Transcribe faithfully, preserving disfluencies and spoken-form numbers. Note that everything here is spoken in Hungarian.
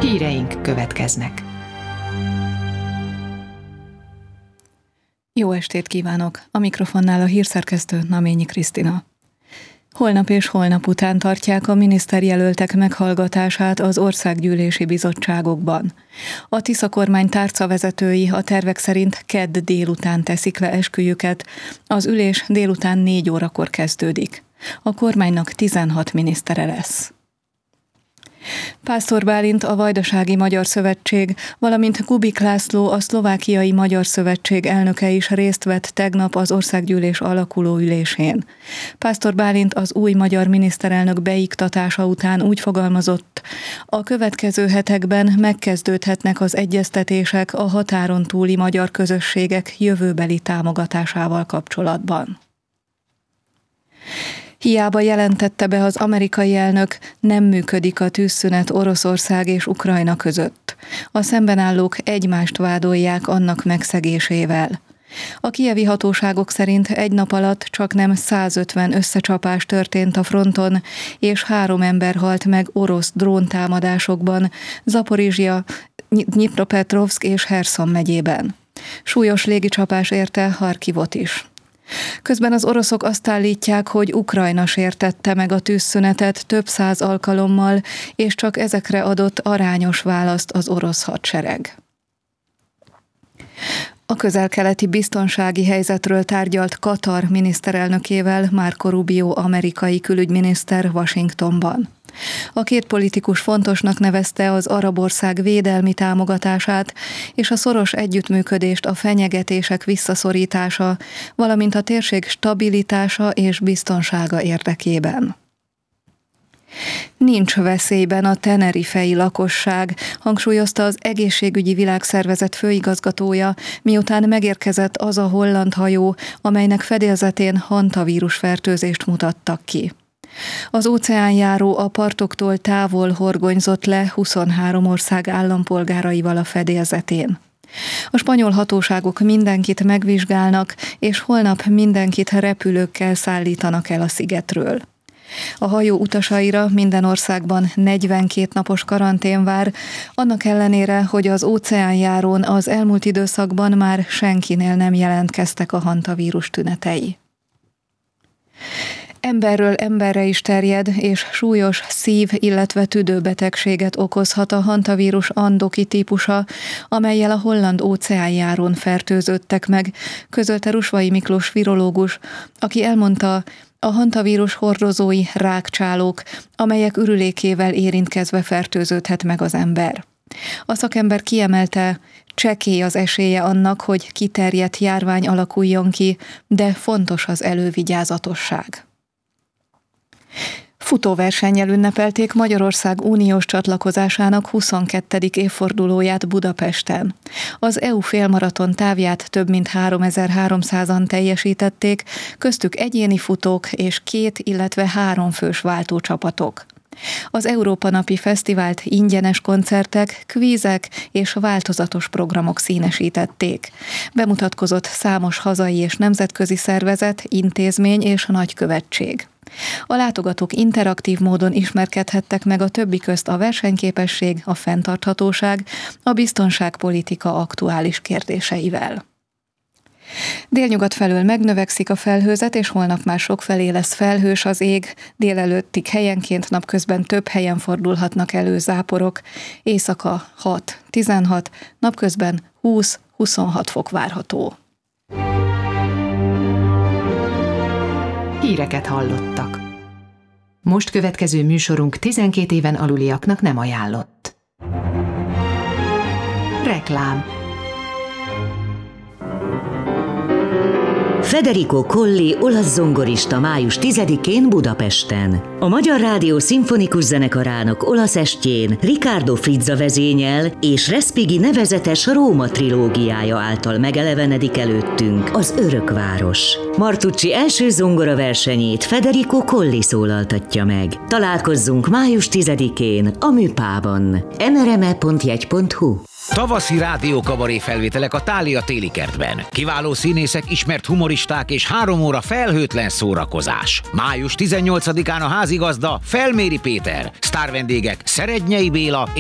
Híreink következnek. Jó estét kívánok! A mikrofonnál a hírszerkesztő Naményi Krisztina. Holnap és holnap után tartják a miniszterjelöltek meghallgatását az országgyűlési bizottságokban. A Tisza kormány tárcavezetői a tervek szerint kedd délután teszik le esküjüket, az ülés délután négy órakor kezdődik. A kormánynak tizenhat minisztere lesz. Pásztor Bálint, a Vajdasági Magyar Szövetség, valamint Kubik László, a Szlovákiai Magyar Szövetség elnöke is részt vett tegnap az országgyűlés alakuló ülésén. Pásztor Bálint az új magyar miniszterelnök beiktatása után úgy fogalmazott, a következő hetekben megkezdődhetnek az egyeztetések a határon túli magyar közösségek jövőbeli támogatásával kapcsolatban. Hiába jelentette be az amerikai elnök, nem működik a tűzszünet Oroszország és Ukrajna között. A szemben állók egymást vádolják annak megszegésével. A kijevi hatóságok szerint egy nap alatt csaknem százötven összecsapás történt a fronton, és három ember halt meg orosz dróntámadásokban Zaporizsja, Dnyipropetrovszk és Herszon megyében. Súlyos légicsapás érte Harkivot is. Közben az oroszok azt állítják, hogy Ukrajna sértette meg a tűzszünetet több száz alkalommal, és csak ezekre adott arányos választ az orosz hadsereg. A közel-keleti biztonsági helyzetről tárgyalt Katar miniszterelnökével Marco Rubio amerikai külügyminiszter Washingtonban. A két politikus fontosnak nevezte az arab ország védelmi támogatását és a szoros együttműködést a fenyegetések visszaszorítása, valamint a térség stabilitása és biztonsága érdekében. Nincs veszélyben a tenerifei lakosság, hangsúlyozta az Egészségügyi Világszervezet főigazgatója, miután megérkezett az a holland hajó, amelynek fedélzetén hantavírus fertőzést mutattak ki. Az óceánjáró a partoktól távol horgonyzott le huszonhárom ország állampolgáraival a fedélzetén. A spanyol hatóságok mindenkit megvizsgálnak, és holnap mindenkit repülőkkel szállítanak el a szigetről. A hajó utasaira minden országban negyvenkét napos karantén vár, annak ellenére, hogy az óceánjárón az elmúlt időszakban már senkinél nem jelentkeztek a hantavírus tünetei. Emberről emberre is terjed, és súlyos szív-, illetve tüdőbetegséget okozhat a hantavírus andoki típusa, amellyel a holland óceánjárón fertőződtek meg, közölte Rusvai Miklós virológus, aki elmondta, a hantavírus hordozói rákcsálók, amelyek ürülékével érintkezve fertőződhet meg az ember. A szakember kiemelte, csekély az esélye annak, hogy kiterjedt járvány alakuljon ki, de fontos az elővigyázatosság. Futóversennyel ünnepelték Magyarország uniós csatlakozásának huszonkettedik évfordulóját Budapesten. Az é u félmaraton távját több mint háromezer-háromszázan teljesítették, köztük egyéni futók és két, illetve három fős váltócsapatok. Az Európa Napi Fesztivált ingyenes koncertek, kvízek és változatos programok színesítették. Bemutatkozott számos hazai és nemzetközi szervezet, intézmény és nagykövetség. A látogatók interaktív módon ismerkedhettek meg a többi közt a versenyképesség, a fenntarthatóság, a biztonságpolitika aktuális kérdéseivel. Délnyugat felől megnövekszik a felhőzet, és holnap már sokfelé lesz felhős az ég, délelőttig helyenként, napközben több helyen fordulhatnak elő záporok, éjszaka hat-tizenhat, napközben húsz-huszonhat fok várható. Híreket hallottak. Most következő műsorunk tizenkét éven aluliaknak nem ajánlott. Reklám. Federico Colli olasz zongorista május tizedikén Budapesten. A Magyar Rádió Szimfonikus Zenekarának olasz estjén Riccardo Frizza vezényel és Respighi nevezetes Róma trilógiája által megelevenedik előttünk az Örökváros. Martucci első zongora versenyét Federico Colli szólaltatja meg. Találkozzunk május tizedikén a Műpában. en er em e pont jegy pont hu. Tavaszi rádiókabaré felvételek a Thália téli kertben. Kiváló színészek, ismert humoristák és három óra felhőtlen szórakozás. május tizennyolcadikán a házigazda Felméri Péter, sztárvendégek Szerednyei Béla